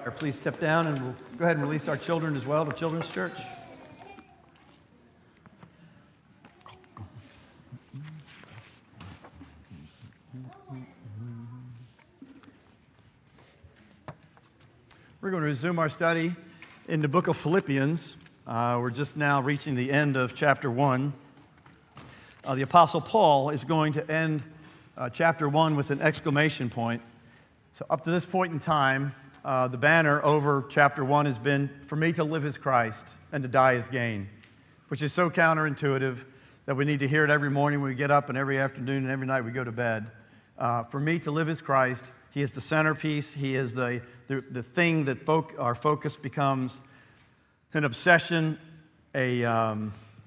Please step down and we'll go ahead and release our children as well to Children's Church. We're going to resume our study in the book of Philippians. We're just now reaching the end of chapter 1. The Apostle Paul is going to end chapter 1 with an exclamation point. So up to this point in time, the banner over chapter 1 has been, for me to live as Christ and to die as gain, which is so counterintuitive that we need to hear it every morning when we get up and every afternoon and every night we go to bed. For me to live as Christ, He is the centerpiece. He is the thing that our focus becomes an obsession, a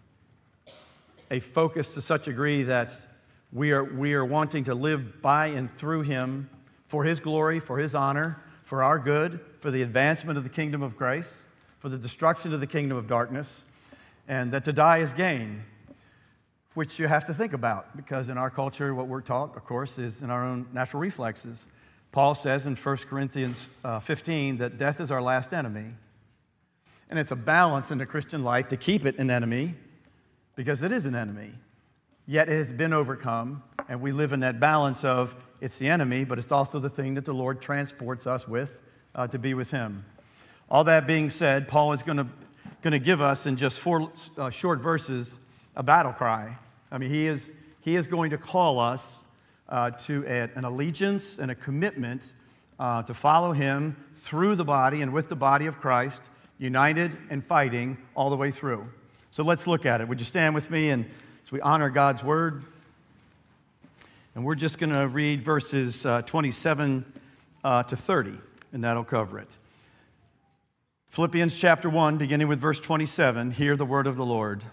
focus to such a degree that we are wanting to live by and through Him for His glory, for His honor, for our good, for the advancement of the kingdom of grace, for the destruction of the kingdom of darkness, and that to die is gain, which you have to think about, because in our culture, what we're taught, of course, is in our own natural reflexes. Paul says in 1 Corinthians 15 that death is our last enemy. And it's a balance in the Christian life to keep it an enemy, because it is an enemy. Yet it has been overcome, and we live in that balance of it's the enemy, but it's also the thing that the Lord transports us with to be with Him. All that being said, Paul is going to give us in just 4 short verses a battle cry. I mean, he is going to call us to an allegiance and a commitment to follow Him through the body and with the body of Christ, united and fighting all the way through. So let's look at it. Would you stand with me and as we honor God's Word? And we're just going to read verses 27 to 30, and that'll cover it. Philippians chapter 1, beginning with verse 27, hear the word of the Lord.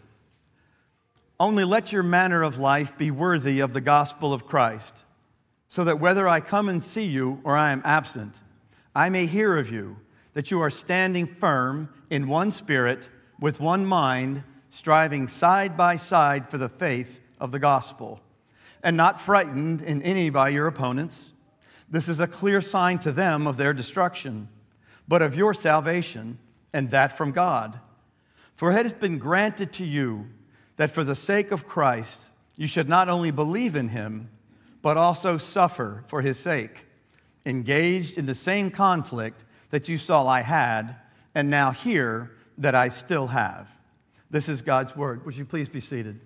Only let your manner of life be worthy of the gospel of Christ, so that whether I come and see you or I am absent, I may hear of you, that you are standing firm in one spirit, with one mind, striving side by side for the faith of the gospel, and not frightened in any by your opponents. This is a clear sign to them of their destruction, but of your salvation, and that from God. For it has been granted to you that for the sake of Christ you should not only believe in Him, but also suffer for His sake, engaged in the same conflict that you saw I had, and now hear that I still have. This is God's word. Would you please be seated?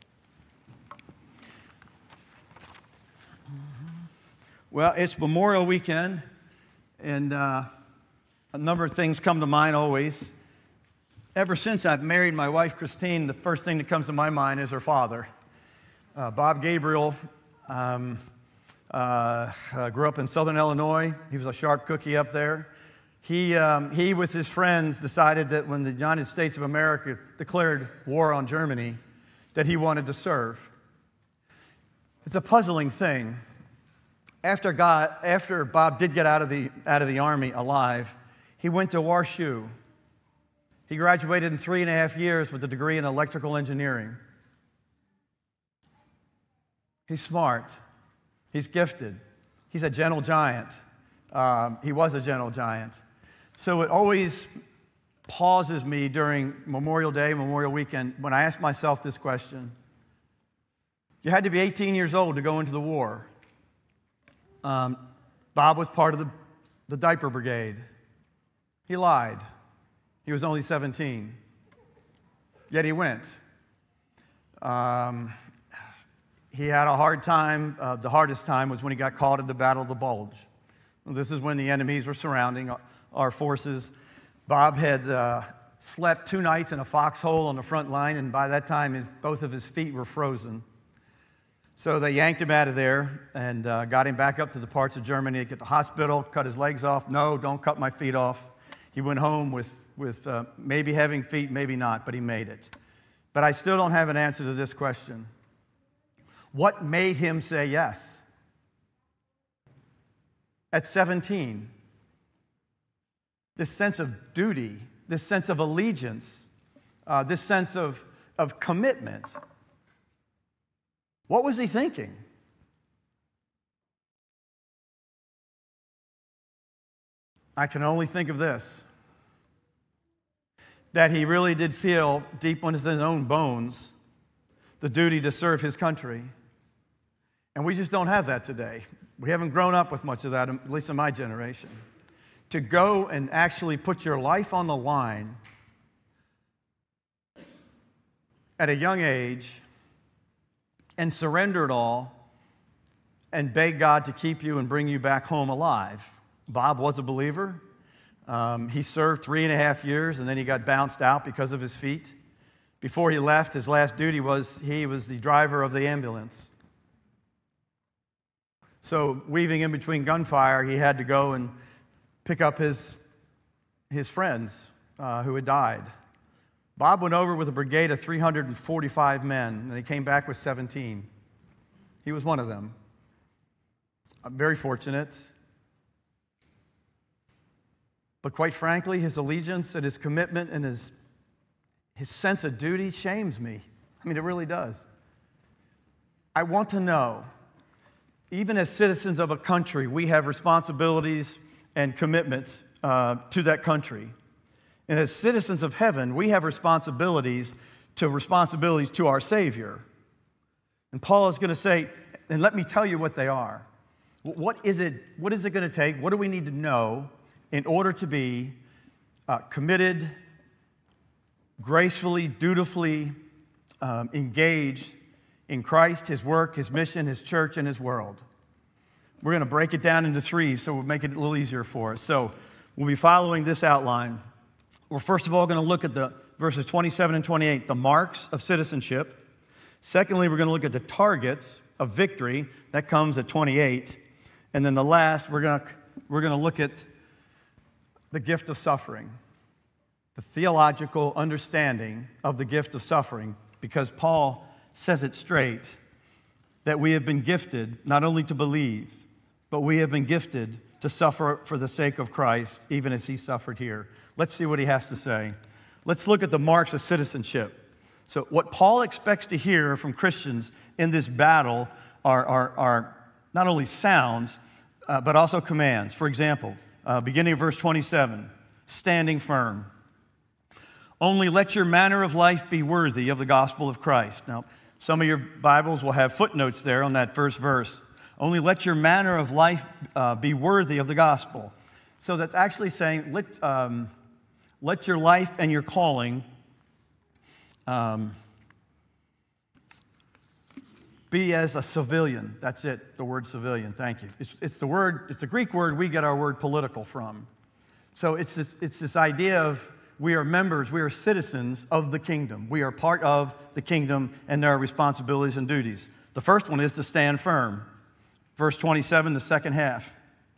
Well, it's Memorial Weekend, and a number of things come to mind always. Ever since I've married my wife, Christine, the first thing that comes to my mind is her father. Bob Gabriel grew up in southern Illinois. He was a sharp cookie up there. He, with his friends, decided that when the United States of America declared war on Germany, that he wanted to serve. It's a puzzling thing. After Bob did get out of the Army alive, he went to WashU. He graduated in 3.5 years with a degree in electrical engineering. He's smart. He's gifted. He's a gentle giant. He was a gentle giant. So it always pauses me during Memorial Day, Memorial Weekend, when I ask myself this question. You had to be 18 years old to go into the war. Bob was part of the diaper brigade. He lied. He was only 17. Yet he went. He had a hard time. The hardest time was when he got caught in the Battle of the Bulge. This is when the enemies were surrounding our forces. Bob had slept 2 nights in a foxhole on the front line, and by that time, both of his feet were frozen. So they yanked him out of there and got him back up to the parts of Germany. Get to the hospital, cut his legs off. No, don't cut my feet off. He went home with maybe having feet, maybe not, but he made it. But I still don't have an answer to this question. What made him say yes? At 17, this sense of duty, this sense of allegiance, this sense of commitment. What was he thinking? I can only think of this, that he really did feel deep in his own bones the duty to serve his country. And we just don't have that today. We haven't grown up with much of that, at least in my generation. To go and actually put your life on the line at a young age and surrender it all and beg God to keep you and bring you back home alive. Bob was a believer. He served 3.5 years, and then he got bounced out because of his feet. Before he left, his last duty was he was the driver of the ambulance. So weaving in between gunfire, he had to go and pick up his friends who had died. Bob went over with a brigade of 345 men, and he came back with 17. He was one of them. I'm very fortunate. But quite frankly, his allegiance and his commitment and his sense of duty shames me. I mean, it really does. I want to know, even as citizens of a country, we have responsibilities and commitments to that country. And as citizens of heaven, we have responsibilities to our Savior. And Paul is going to say, and let me tell you what they are. What is it going to take? What do we need to know in order to be committed, gracefully, dutifully engaged in Christ, His work, His mission, His church, and His world? We're going to break it down into 3, so we'll make it a little easier for us. So we'll be following this outline. We're first of all going to look at the verses 27 and 28, the marks of citizenship. Secondly, we're going to look at the targets of victory. That comes at 28. And then the last, we're going to look at the gift of suffering, the theological understanding of the gift of suffering, because Paul says it straight that we have been gifted not only to believe, but we have been gifted to suffer for the sake of Christ, even as he suffered here. Let's see what he has to say. Let's look at the marks of citizenship. So what Paul expects to hear from Christians in this battle are not only sounds, but also commands. For example, beginning of verse 27, standing firm. Only let your manner of life be worthy of the gospel of Christ. Now, some of your Bibles will have footnotes there on that first verse. Only let your manner of life be worthy of the gospel. So that's actually saying, let your life and your calling be as a civilian. That's it, the word civilian. Thank you. It's the Greek word we get our word political from. So it's this idea of we are members, we are citizens of the kingdom. We are part of the kingdom, and there are responsibilities and duties. The first one is to stand firm. Verse 27, the second half.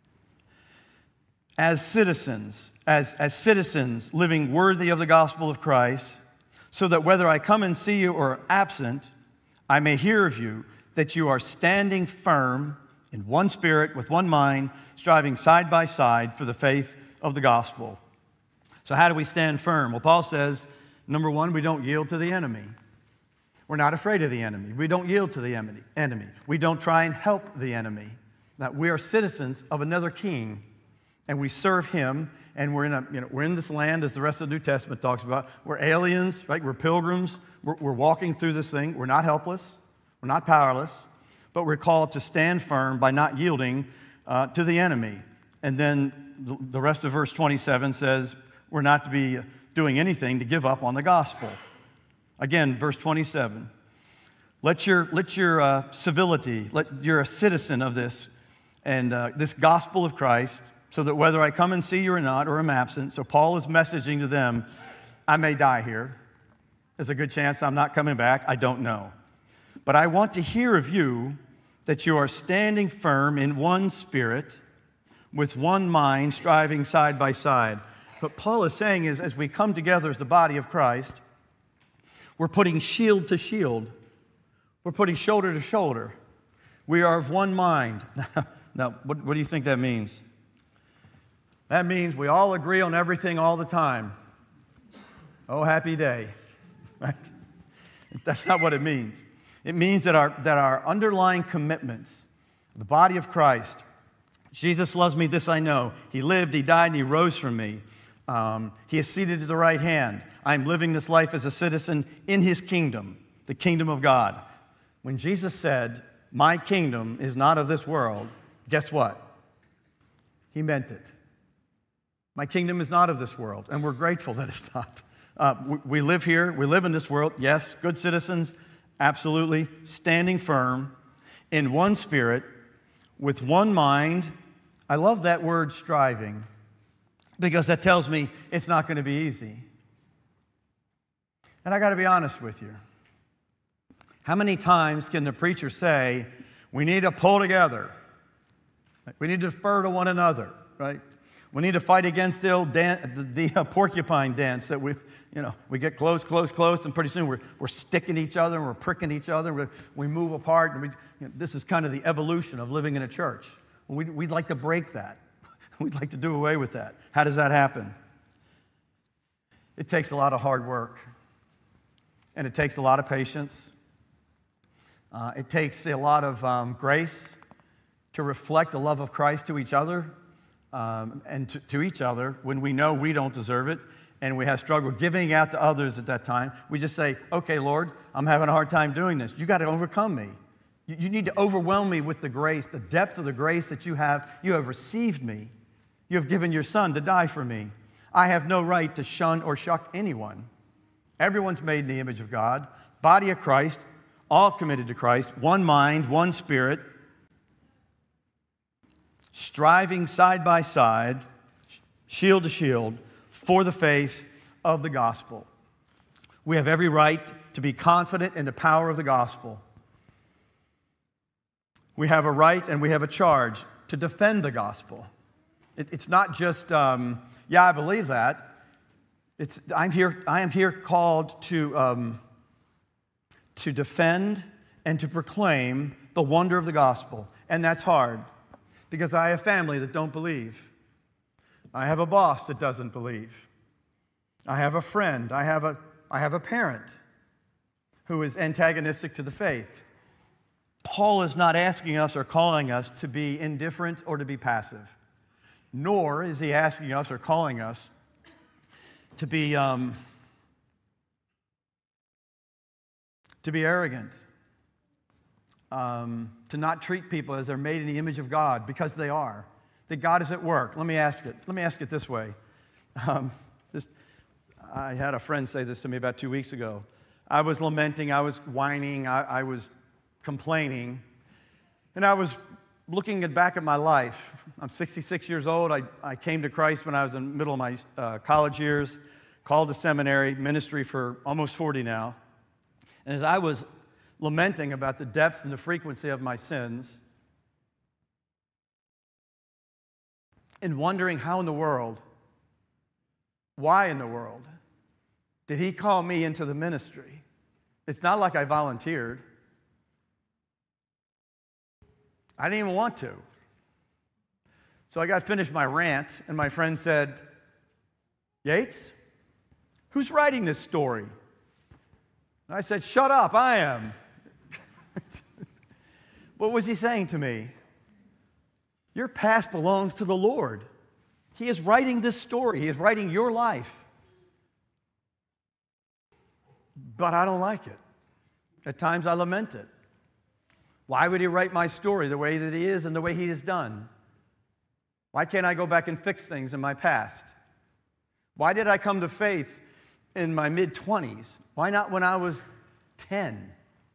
As citizens living worthy of the gospel of Christ, so that whether I come and see you or absent, I may hear of you that you are standing firm in one spirit, with one mind, striving side by side for the faith of the gospel. So how do we stand firm? Well, Paul says, number one, we don't yield to the enemy. We're not afraid of the enemy. We don't yield to the enemy. We don't try and help the enemy. That we are citizens of another king, and we serve him, and we're in this land, as the rest of the New Testament talks about. We're aliens, right? We're pilgrims. We're walking through this thing. We're not helpless. We're not powerless. But we're called to stand firm by not yielding to the enemy. And then the rest of verse 27 says we're not to be doing anything to give up on the gospel. Again, verse 27. Let your civility, you're a citizen of this, and this gospel of Christ, so that whether I come and see you or not, or am absent. So Paul is messaging to them, I may die here. There's a good chance I'm not coming back. I don't know. But I want to hear of you that you are standing firm in one spirit, with one mind, striving side by side. What Paul is saying is, as we come together as the body of Christ, we're putting shield to shield. We're putting shoulder to shoulder. We are of one mind. Now, what do you think that means? That means we all agree on everything all the time. Oh, happy day. Right? That's not what it means. It means that our underlying commitments, the body of Christ, Jesus loves me, this I know. He lived, he died, and he rose for me. He is seated at the right hand. I'm living this life as a citizen in his kingdom, the kingdom of God. When Jesus said, my kingdom is not of this world, guess what? He meant it. My kingdom is not of this world, and we're grateful that it's not. We live here, we live in this world, yes, good citizens, absolutely, standing firm in one spirit, with one mind. I love that word, striving, because that tells me it's not going to be easy. And I got to be honest with you. How many times can the preacher say, we need to pull together? We need to defer to one another, right? We need to fight against the old the porcupine dance that we get close, and pretty soon we're sticking each other, and we're pricking each other, we move apart. And this is kind of the evolution of living in a church. We'd like to break that. We'd like to do away with that. How does that happen? It takes a lot of hard work, and it takes a lot of patience. It takes a lot of grace to reflect the love of Christ to each other, and to each other when we know we don't deserve it, and we have struggle giving out to others at that time. We just say, okay, Lord, I'm having a hard time doing this. You got to overcome me. You need to overwhelm me with the grace, the depth of the grace that you have. You have received me. You have given your Son to die for me. I have no right to shun or shuck anyone. Everyone's made in the image of God, body of Christ, all committed to Christ, one mind, one spirit, striving side by side, shield to shield, for the faith of the gospel. We have every right to be confident in the power of the gospel. We have a right and we have a charge to defend the gospel. It's not just, yeah, I believe that. I am here called to defend and to proclaim the wonder of the gospel. And that's hard, because I have family that don't believe. I have a boss that doesn't believe. I have a friend. I have a parent who is antagonistic to the faith. Paul is not asking us or calling us to be indifferent or to be passive, nor is he asking us or calling us to be arrogant, to not treat people as they're made in the image of God, because they are. That God is at work. Let me ask it this way. I had a friend say this to me about 2 weeks ago. I was lamenting, I was whining, I was complaining, and I was looking back at my life. I'm 66 years old. I came to Christ when I was in the middle of my college years, called to seminary, ministry for almost 40 now. And as I was lamenting about the depth and the frequency of my sins, and wondering how in the world, why in the world, did he call me into the ministry? It's not like I volunteered. I didn't even want to. So I got finished my rant, and my friend said, Yates, who's writing this story? And I said, shut up, I am. What was he saying to me? Your past belongs to the Lord. He is writing this story. He is writing your life. But I don't like it. At times I lament it. Why would he write my story the way that he is and the way he has done? Why can't I go back and fix things in my past? Why did I come to faith in my mid-20s? Why not when I was 10?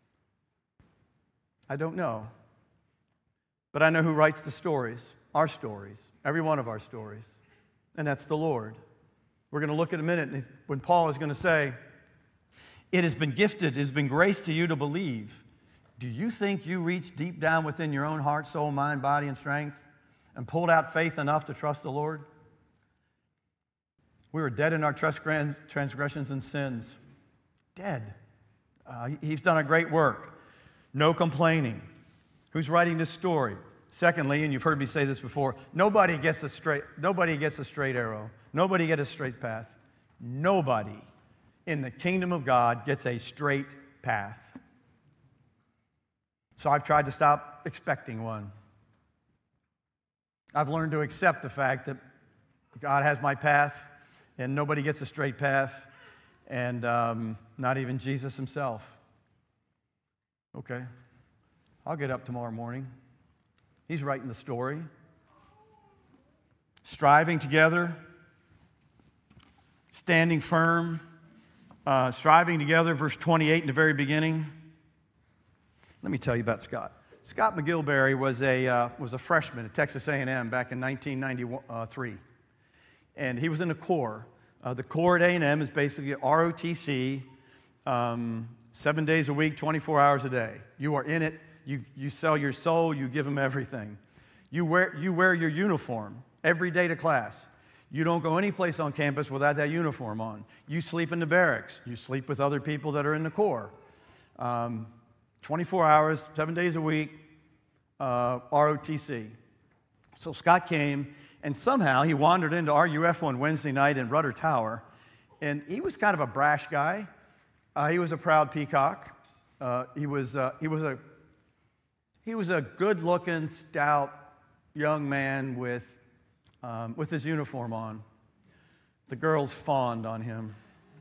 I don't know. But I know who writes the stories, our stories, every one of our stories, and that's the Lord. We're going to look at a minute when Paul is going to say, it has been gifted, it has been graced to you to believe. Do you think you reached deep down within your own heart, soul, mind, body, and strength and pulled out faith enough to trust the Lord? We were dead in our transgressions and sins. Dead. He's done a great work. No complaining. Who's writing this story? Secondly, and you've heard me say this before, nobody gets a straight arrow. Nobody gets a straight path. Nobody in the kingdom of God gets a straight path. So I've tried to stop expecting one. I've learned to accept the fact that God has my path, and nobody gets a straight path, and not even Jesus himself. Okay, I'll get up tomorrow morning. He's writing the story. Striving together, standing firm, striving together, verse 28 in the very beginning. Let me tell you about Scott. Scott McGilberry was a freshman at Texas A&M back in 1993, and he was in the Corps. The Corps at A&M is basically ROTC, 7 days a week, 24 hours a day. You are in it. You sell your soul. You give them everything. You wear your uniform every day to class. You don't go any place on campus without that uniform on. You sleep in the barracks. You sleep with other people that are in the Corps. 24 hours, 7 days a week, ROTC. So Scott came, and somehow he wandered into RUF one Wednesday night in Rudder Tower, and he was kind of a brash guy. He was a proud peacock. He was a good-looking, stout young man with his uniform on. The girls fawned on him.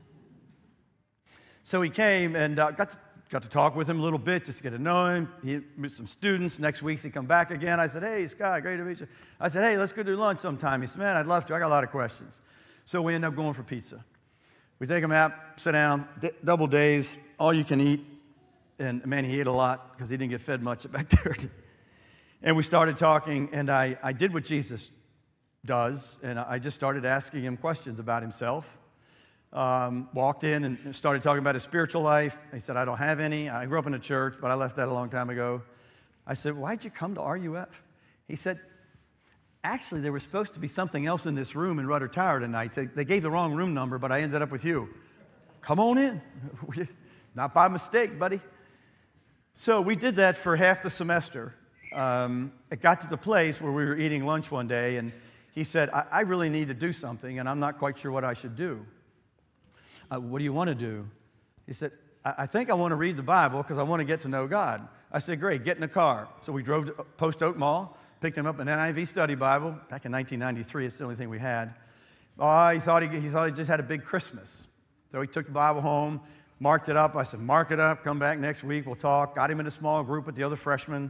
So he came and got to talk with him a little bit, just to get to know him. He met some students. Next week, he come back again. I said, hey, Scott, great to meet you. I said, hey, let's go do lunch sometime. He said, man, I'd love to. I got a lot of questions. So we end up going for pizza. We take him out, sit down, double days, all you can eat. And, man, he ate a lot because he didn't get fed much back there. And we started talking, and I did what Jesus does, and I just started asking him questions about himself. Walked in and started talking about his spiritual life. He said, I don't have any. I grew up in a church, but I left that a long time ago. I said, why'd you come to RUF? He said, actually, there was supposed to be something else in this room in Rudder Tower tonight. They gave the wrong room number, but I ended up with you. Come on in. Not by mistake, buddy. So we did that for half the semester. It got to the place where we were eating lunch one day, and he said, I really need to do something, and I'm not quite sure what I should do. What do you want to do? He said, I think I want to read the Bible because I want to get to know God. I said, great, get in the car. So we drove to Post Oak Mall, picked him up an NIV study Bible. Back in 1993, it's the only thing we had. He thought he just had a big Christmas. So he took the Bible home, marked it up. I said, mark it up, come back next week, we'll talk. Got him in a small group with the other freshmen.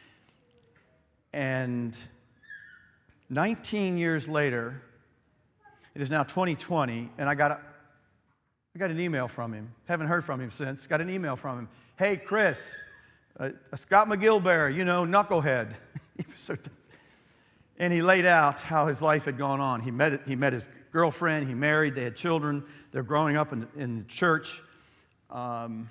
And 19 years later, it is now 2020, and I got an email from him. Haven't heard from him since. Got an email from him. Hey, Chris, Scott McGilberry, knucklehead. He was so tough. And he laid out how his life had gone on. He met his girlfriend. He married. They had children. They're growing up in the church. And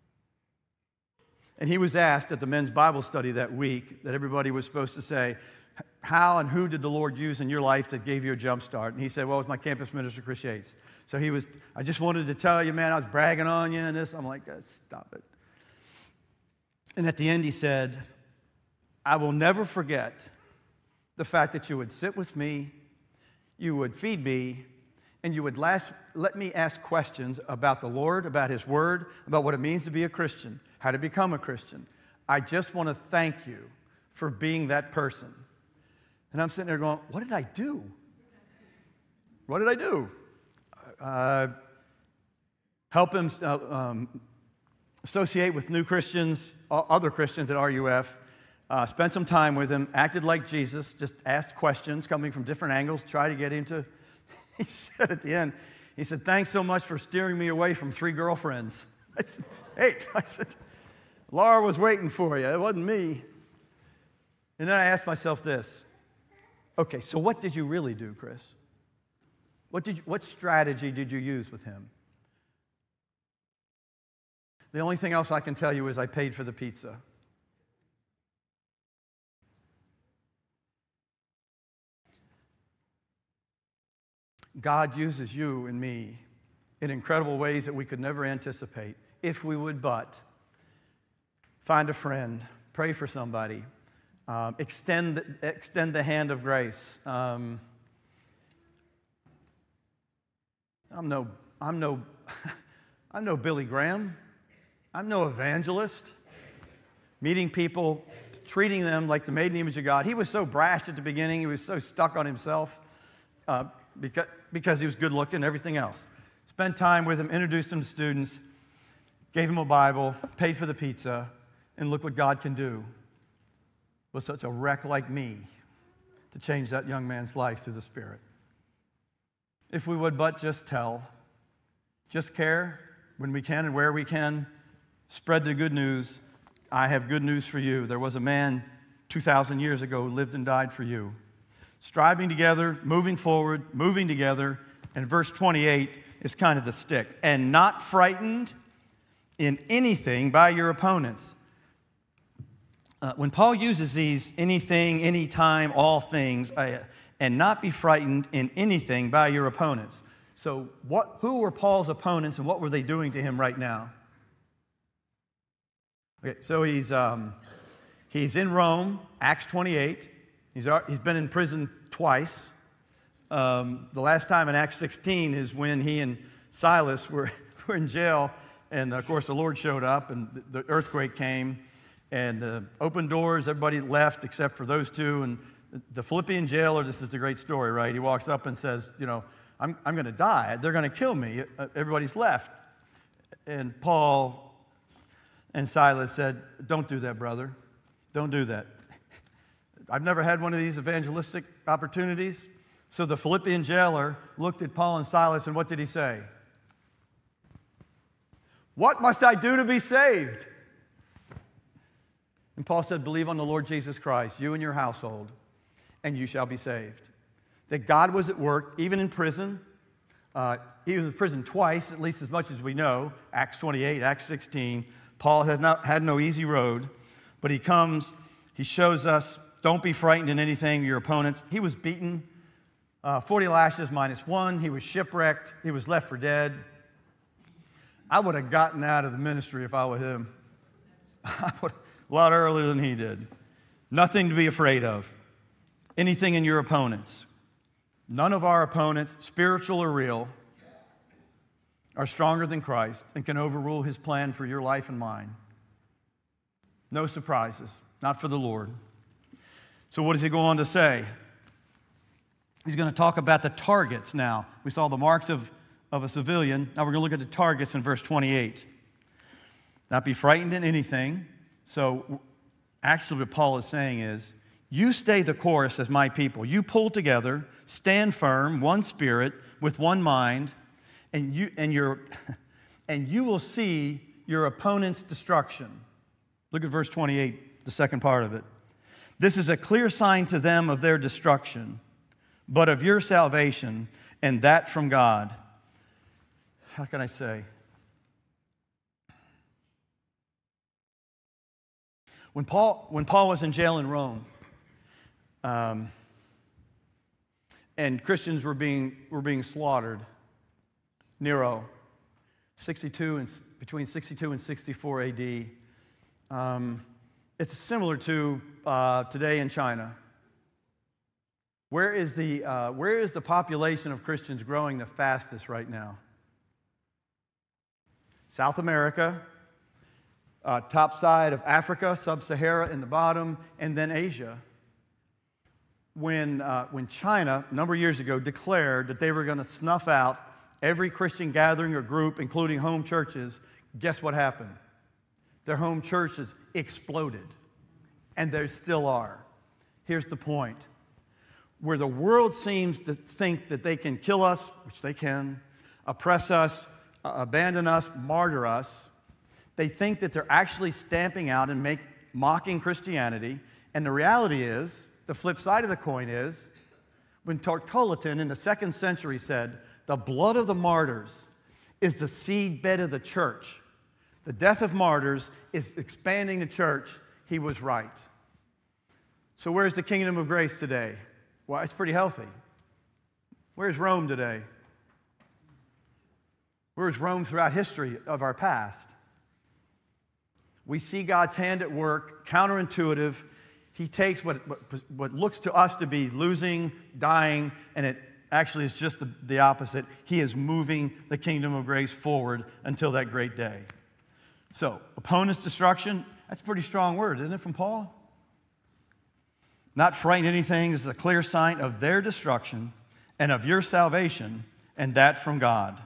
he was asked at the men's Bible study that week that everybody was supposed to say, how and who did the Lord use in your life that gave you a jump start? And he said, well, it was my campus minister, Chris Yates. So I just wanted to tell you, man, I was bragging on you and this. I'm like, stop it. And at the end, he said, I will never forget the fact that you would sit with me, you would feed me, and you would let me ask questions about the Lord, about His Word, about what it means to be a Christian, how to become a Christian. I just want to thank you for being that person. And I'm sitting there going, what did I do? What did I do? Help him associate with new Christians, other Christians at RUF, spent some time with him, acted like Jesus, just asked questions coming from different angles, try to get him to, he said at the end, he said, thanks so much for steering me away from 3 girlfriends. I said, hey, Laura was waiting for you. It wasn't me. And then I asked myself this, okay, so what did you really do, Chris? What strategy did you use with him? The only thing else I can tell you is I paid for the pizza. God uses you and me in incredible ways that we could never anticipate if we would but find a friend, pray for somebody, extend the hand of grace. I'm no Billy Graham. I'm no evangelist. Meeting people, treating them like the made in the image of God. He was so brash at the beginning. He was so stuck on himself because he was good looking and everything else. Spent time with him, introduced him to students, gave him a Bible, paid for the pizza, and look what God can do with such a wreck like me to change that young man's life through the Spirit. If we would but just tell, just care when we can and where we can, spread the good news. I have good news for you. There was a man 2,000 years ago who lived and died for you. Striving together, moving forward, moving together, and verse 28 is kind of the stick. And not frightened in anything by your opponents. When Paul uses these anything, anytime, all things, and not be frightened in anything by your opponents. So who were Paul's opponents and what were they doing to him right now? Okay, so he's in Rome, Acts 28. He's been in prison twice. The last time in Acts 16 is when he and Silas were in jail, and of course the Lord showed up, and the earthquake came, and opened doors. Everybody left except for those two, and the Philippian jailer. This is the great story, right? He walks up and says, I'm going to die. They're going to kill me. Everybody's left, and Paul and Silas said, don't do that, brother. Don't do that. I've never had one of these evangelistic opportunities. So the Philippian jailer looked at Paul and Silas, and what did he say? What must I do to be saved? And Paul said, believe on the Lord Jesus Christ, you and your household, and you shall be saved. That God was at work, even in prison. He was in prison twice, at least as much as we know. Acts 28, Acts 16. Paul had no easy road, but he comes, he shows us, don't be frightened in anything, your opponents. He was beaten, 40 lashes minus one. He was shipwrecked. He was left for dead. I would have gotten out of the ministry if I were him. A lot earlier than he did. Nothing to be afraid of. Anything in your opponents. None of our opponents, spiritual or real, are stronger than Christ and can overrule his plan for your life and mine. No surprises, not for the Lord. So what does he go on to say? He's going to talk about the targets now. We saw the marks of a civilian. Now we're going to look at the targets in verse 28. Not be frightened in anything. So actually what Paul is saying is, you stay the course as my people. You pull together, stand firm, one spirit, with one mind, and you will see your opponent's destruction. Look at verse 28, the second part of it. This is a clear sign to them of their destruction, but of your salvation, and that from God. How can I say? When Paul was in jail in Rome, and Christians were being slaughtered, Nero, between 62 and 64 AD. It's similar to today in China. Where is the population of Christians growing the fastest right now? South America, top side of Africa, sub-Sahara in the bottom, and then Asia. When China, a number of years ago, declared that they were going to snuff out every Christian gathering or group, including home churches, guess what happened? Their home churches exploded, and they still are. Here's the point. Where the world seems to think that they can kill us, which they can, oppress us, abandon us, martyr us, they think that they're actually stamping out and mocking Christianity, and the reality is, the flip side of the coin is, when Tertullian in the 2nd century said, the blood of the martyrs is the seedbed of the church. The death of martyrs is expanding the church. He was right. So where's the kingdom of grace today? Well, it's pretty healthy. Where's Rome today? Where's Rome throughout history of our past? We see God's hand at work, counterintuitive. He takes what looks to us to be losing, dying, and it actually is just the opposite. He is moving the kingdom of grace forward until that great day. So, opponent's destruction, that's a pretty strong word, isn't it, from Paul? not frighten anything, is a clear sign of their destruction and of your salvation, and that from God.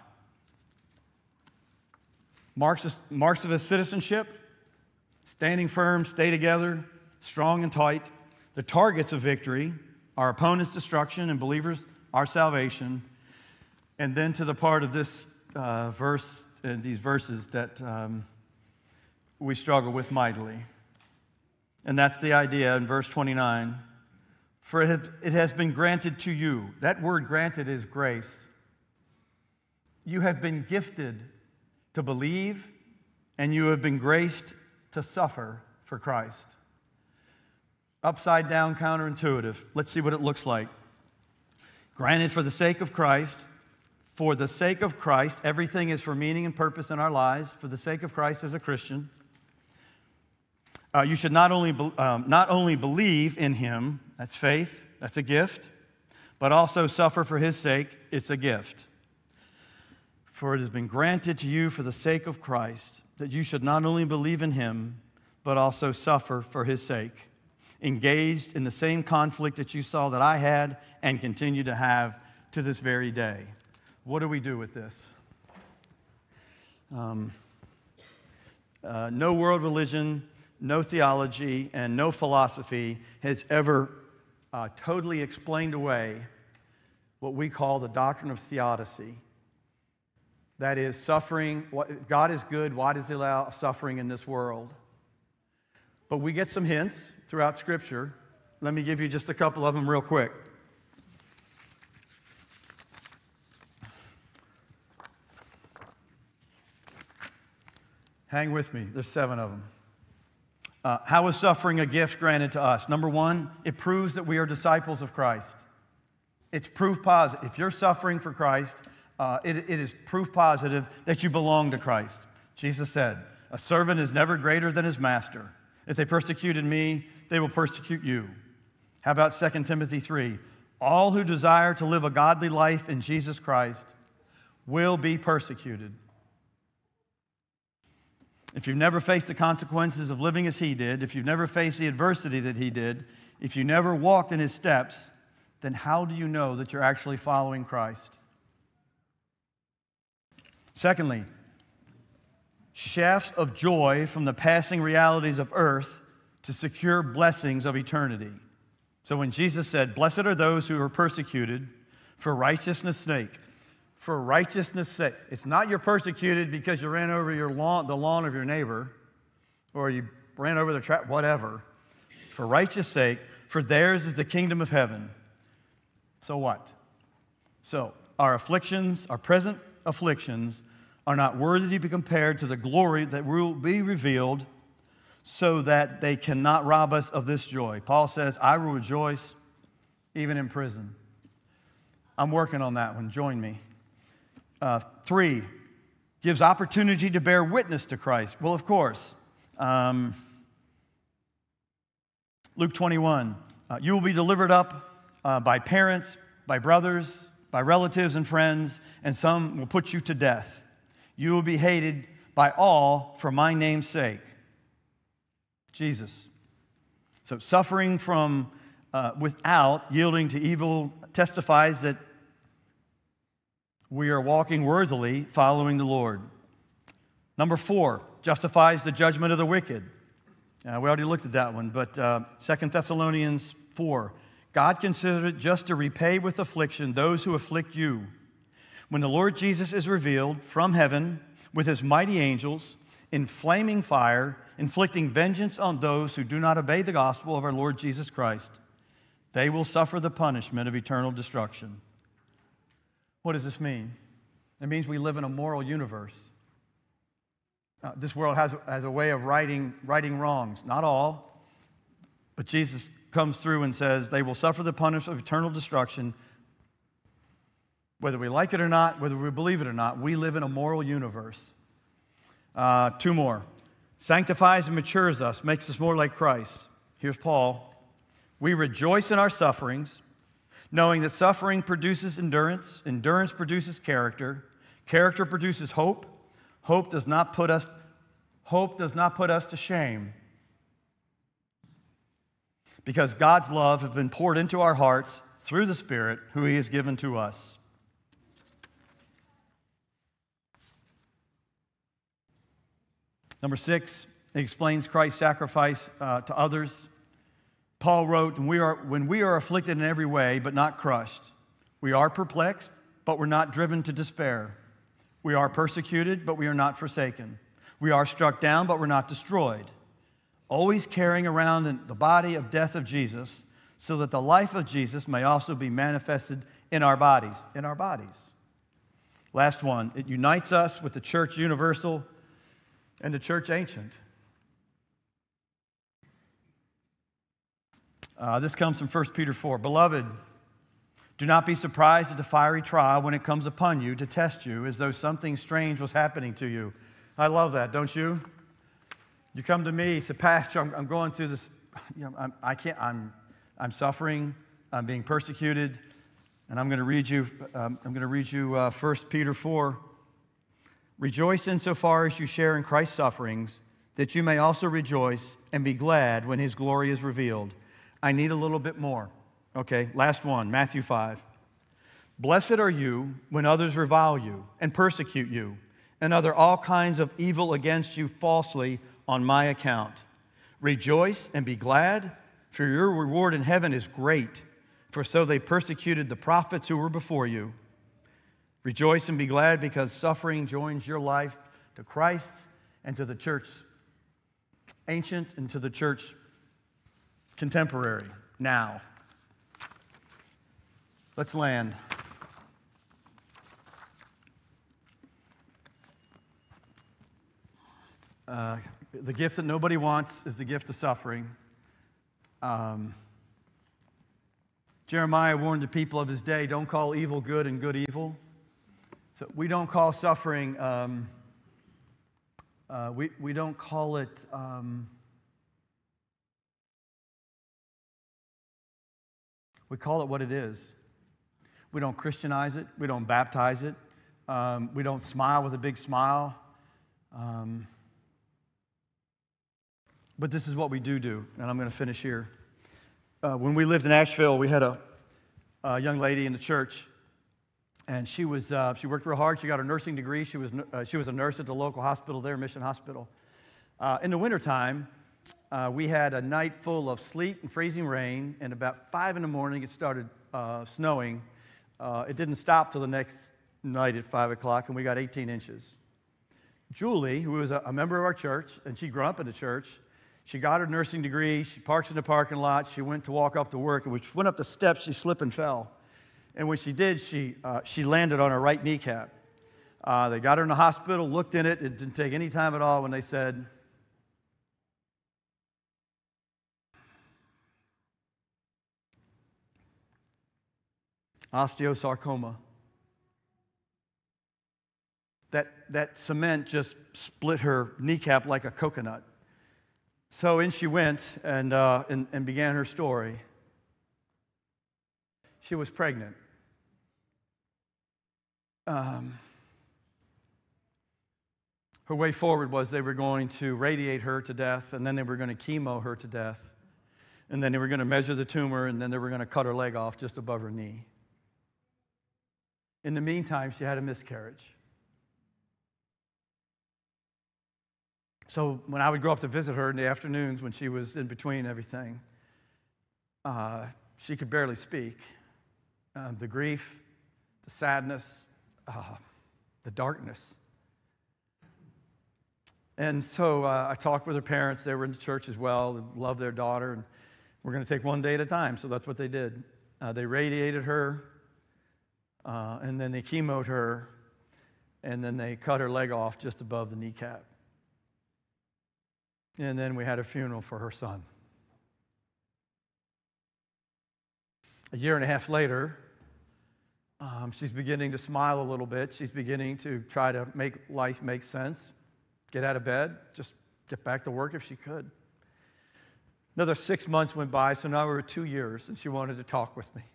Marks of his citizenship: standing firm, stay together, strong and tight. The targets of victory: our opponent's destruction, and believers, our salvation. And then to the part of this verse, these verses that we struggle with mightily. And that's the idea in verse 29. For it has been granted to you. That word granted is grace. You have been gifted to believe, and you have been graced to suffer for Christ. Upside down, counterintuitive. Let's see what it looks like. Granted for the sake of Christ. For the sake of Christ, everything is for meaning and purpose in our lives. For the sake of Christ as a Christian. You should not only believe in him, that's faith, that's a gift, but also suffer for his sake, it's a gift. For it has been granted to you for the sake of Christ that you should not only believe in him, but also suffer for his sake, engaged in the same conflict that you saw that I had and continue to have to this very day. What do we do with this? No world religion, no theology, and no philosophy has ever totally explained away what we call the doctrine of theodicy. That is, suffering. If God is good, why does he allow suffering in this world? But we get some hints throughout Scripture. Let me give you just a couple of them real quick. Hang with me. There's 7 of them. How is suffering a gift granted to us? Number 1, it proves that we are disciples of Christ. It's proof positive. If you're suffering for Christ, it is proof positive that you belong to Christ. Jesus said, a servant is never greater than his master. If they persecuted me, they will persecute you. How about 2 Timothy 3? All who desire to live a godly life in Jesus Christ will be persecuted. If you've never faced the consequences of living as he did, if you've never faced the adversity that he did, if you never walked in his steps, then how do you know that you're actually following Christ? Secondly, shafts of joy from the passing realities of earth to secure blessings of eternity. So when Jesus said, blessed are those who are persecuted for righteousness' sake, for righteousness' sake. It's not you're persecuted because you ran over the lawn of your neighbor, or you ran over the trap, whatever. For righteous sake, for theirs is the kingdom of heaven. So what? So our afflictions, our present afflictions, are not worthy to be compared to the glory that will be revealed, so that they cannot rob us of this joy. Paul says, I will rejoice even in prison. I'm working on that one. Join me. 3, gives opportunity to bear witness to Christ. Well, of course. Luke 21, you will be delivered up by parents, by brothers, by relatives and friends, and some will put you to death. You will be hated by all for my name's sake. Jesus. So suffering from without yielding to evil testifies that we are walking worthily following the Lord. Number 4, justifies the judgment of the wicked. We already looked at that one, but 2 Thessalonians 4. God considered it just to repay with affliction those who afflict you. When the Lord Jesus is revealed from heaven with his mighty angels in flaming fire, inflicting vengeance on those who do not obey the gospel of our Lord Jesus Christ, they will suffer the punishment of eternal destruction. What does this mean? It means we live in a moral universe. This world has a way of righting wrongs. Not all, but Jesus comes through and says they will suffer the punishment of eternal destruction. Whether we like it or not, whether we believe it or not, we live in a moral universe. 2 more. Sanctifies and matures us, makes us more like Christ. Here's Paul. We rejoice in our sufferings, knowing that suffering produces endurance, endurance produces character, character produces hope, hope does not put us to shame. because God's love has been poured into our hearts through the Spirit who He has given to us. Number 6, it explains Christ's sacrifice to others. Paul wrote, when we are afflicted in every way, but not crushed. We are perplexed, but we're not driven to despair. We are persecuted, but we are not forsaken. We are struck down, but we're not destroyed. Always carrying around in the body of death of Jesus, so that the life of Jesus may also be manifested in our bodies. In our bodies. Last one, it unites us with the church universal and the church ancient. This comes from 1 Peter 4. Beloved, do not be surprised at the fiery trial when it comes upon you to test you as though something strange was happening to you. I love that, don't you? You come to me, say, Pastor, I'm going through this. I'm suffering. I'm being persecuted, and I'm going to read you. 1 Peter 4. Rejoice insofar as you share in Christ's sufferings, that you may also rejoice and be glad when His glory is revealed. I need a little bit more. Okay, last one, Matthew 5. Blessed are you when others revile you and persecute you and utter all kinds of evil against you falsely on my account. Rejoice and be glad, for your reward in heaven is great, for so they persecuted the prophets who were before you. Rejoice and be glad, because suffering joins your life to Christ and to the church ancient and to the church contemporary now. Let's land. The gift that nobody wants is the gift of suffering. Jeremiah warned the people of his day, don't call evil good and good evil. So we don't call suffering, we don't call it, we call it what it is. We don't Christianize it. We don't baptize it. We don't smile with a big smile. But this is what we do, and I'm going to finish here. When we lived in Asheville, we had a young lady in the church, and she worked real hard. She got her nursing degree. She was a nurse at the local hospital there, Mission Hospital. In the wintertime, we had a night full of sleet and freezing rain, and about 5 in the morning it started snowing. It didn't stop till the next night at 5 o'clock, and we got 18 inches. Julie, who was a member of our church, and she grew up in the church, she got her nursing degree. She parks in the parking lot. She went to walk up to work, and when she went up the steps, she slipped and fell. And when she did, she landed on her right kneecap. They got her in the hospital, looked in it. It didn't take any time at all when they said, osteosarcoma. That cement just split her kneecap like a coconut. So in she went and began her story. She was pregnant. Her way forward was they were going to radiate her to death, and then they were going to chemo her to death, and then they were going to measure the tumor, and then they were going to cut her leg off just above her knee. In the meantime, she had a miscarriage. So when I would go up to visit her in the afternoons when she was in between everything, she could barely speak. The grief, the sadness, the darkness. And so I talked with her parents. They were in the church as well, and loved their daughter, and we're going to take one day at a time. So that's what they did. They radiated her, and then they chemoed her, and then they cut her leg off just above the kneecap. And then we had a funeral for her son. A year and a half later, she's beginning to smile a little bit. She's beginning to try to make life make sense, get out of bed, just get back to work if she could. Another 6 months went by, so now we were 2 years, and she wanted to talk with me.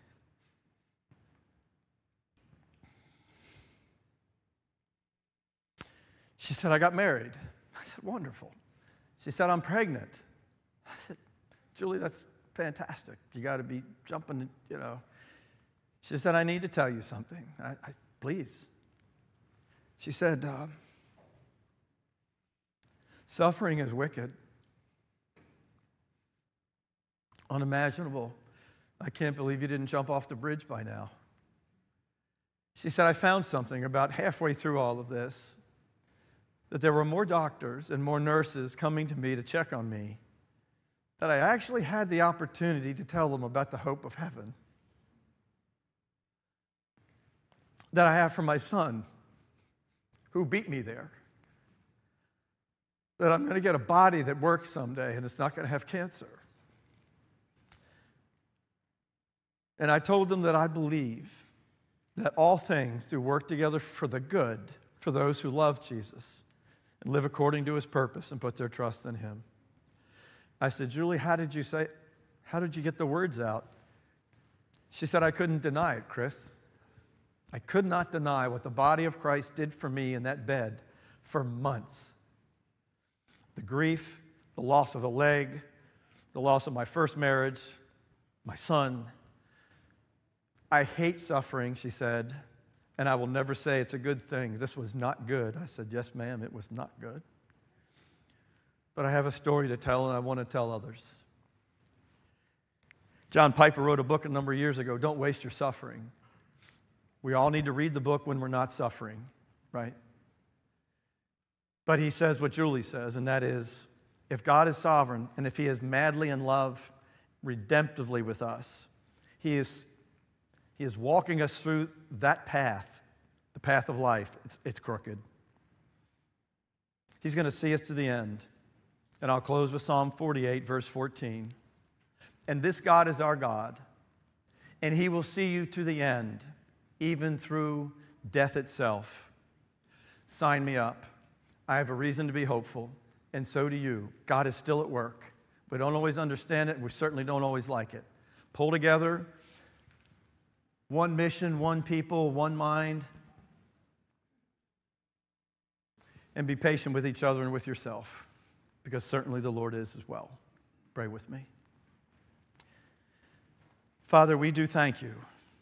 She said, I got married. I said, wonderful. She said, I'm pregnant. I said, Julie, that's fantastic. You got to be jumping, you know. She said, I need to tell you something. Please. She said, suffering is wicked, unimaginable. I can't believe you didn't jump off the bridge by now. She said, I found something about halfway through all of this, that there were more doctors and more nurses coming to me to check on me, that I actually had the opportunity to tell them about the hope of heaven that I have for my son, who beat me there, that I'm going to get a body that works someday and it's not going to have cancer. And I told them that I believe that all things do work together for the good for those who love Jesus and live according to his purpose and put their trust in him. I said, Julie, how did you get the words out? She said, I couldn't deny it, Chris. I could not deny what the body of Christ did for me in that bed for months. The grief, the loss of a leg, the loss of my first marriage, my son. I hate suffering, she said, and I will never say it's a good thing. This was not good. I said, yes, ma'am, it was not good. But I have a story to tell, and I want to tell others. John Piper wrote a book a number of years ago, Don't Waste Your Suffering. We all need to read the book when we're not suffering, right? But he says what Julie says, and that is, if God is sovereign, and if he is madly in love redemptively with us, he is walking us through that path, the path of life. It's crooked. He's going to see us to the end. And I'll close with Psalm 48, verse 14. And this God is our God, and he will see you to the end, even through death itself. Sign me up. I have a reason to be hopeful, and so do you. God is still at work. We don't always understand it, and we certainly don't always like it. Pull together, one mission, one people, one mind, and be patient with each other and with yourself, because certainly the Lord is as well. Pray with me. Father, we do thank you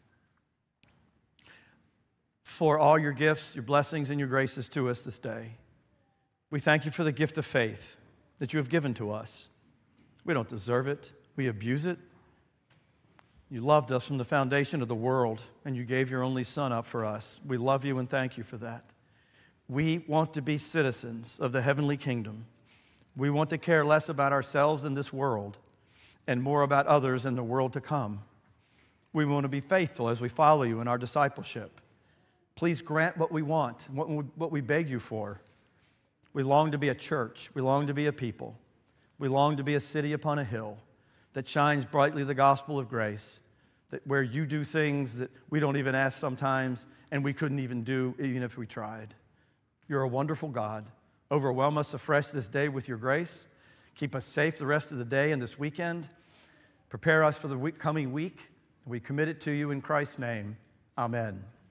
for all your gifts, your blessings, and your graces to us this day. We thank you for the gift of faith that you have given to us. We don't deserve it. We abuse it. You loved us from the foundation of the world, and you gave your only Son up for us. We love you and thank you for that. We want to be citizens of the heavenly kingdom. We want to care less about ourselves in this world and more about others in the world to come. We want to be faithful as we follow you in our discipleship. Please grant what we want, what we beg you for. We long to be a church. We long to be a people. We long to be a city upon a hill that shines brightly the gospel of grace, that where you do things that we don't even ask sometimes and we couldn't even do even if we tried. You're a wonderful God. Overwhelm us afresh this day with your grace. Keep us safe the rest of the day and this weekend. Prepare us for the coming week. We commit it to you in Christ's name. Amen.